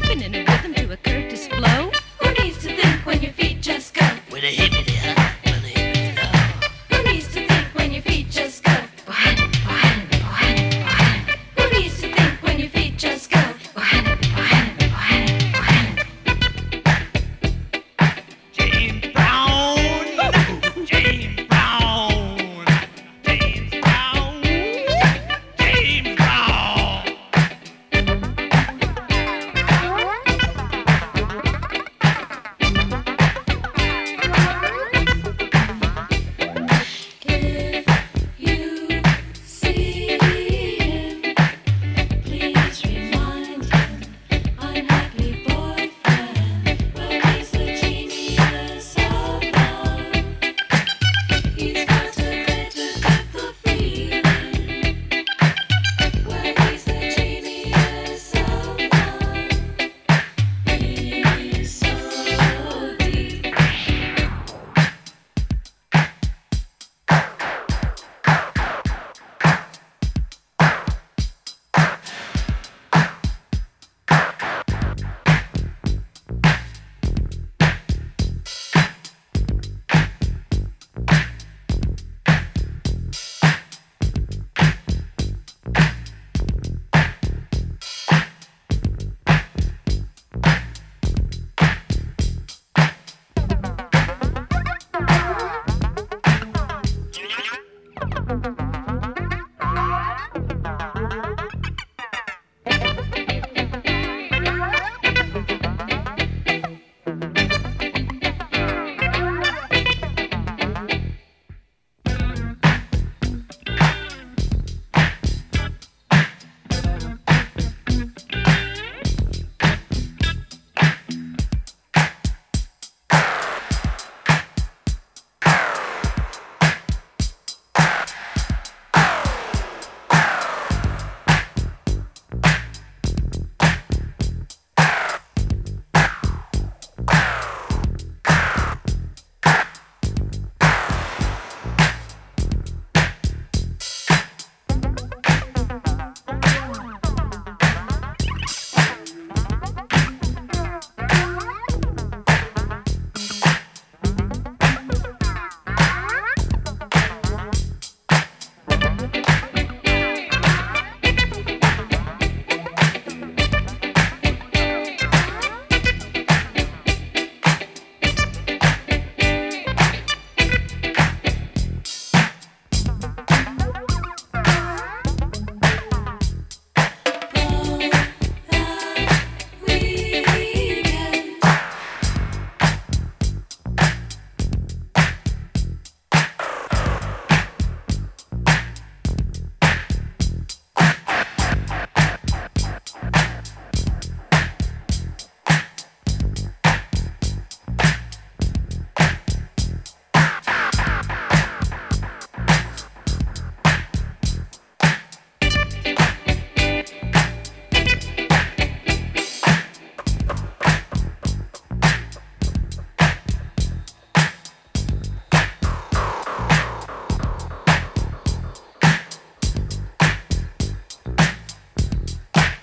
Stepping in a rhythm to a Curtis flow. Who needs to think when your feet just go? With a hippity hop and a hippity low. Who needs to think when your feet just go? Behind it, behind it, behind it, behind it. Who needs to think when your feet just go? Behind it, behind it, behind it, behind it. James Brown, James Brown, James Brown, James Brown. If you see him, please remind him, unhappy boyfriend, well, he's the genius of love. He's got a better depth of feeling. Well, he's the genius of love. He's so deep.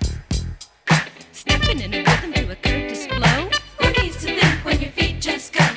Stepping in a rhythm to a Curtis flow. Who needs to think when your feet just go?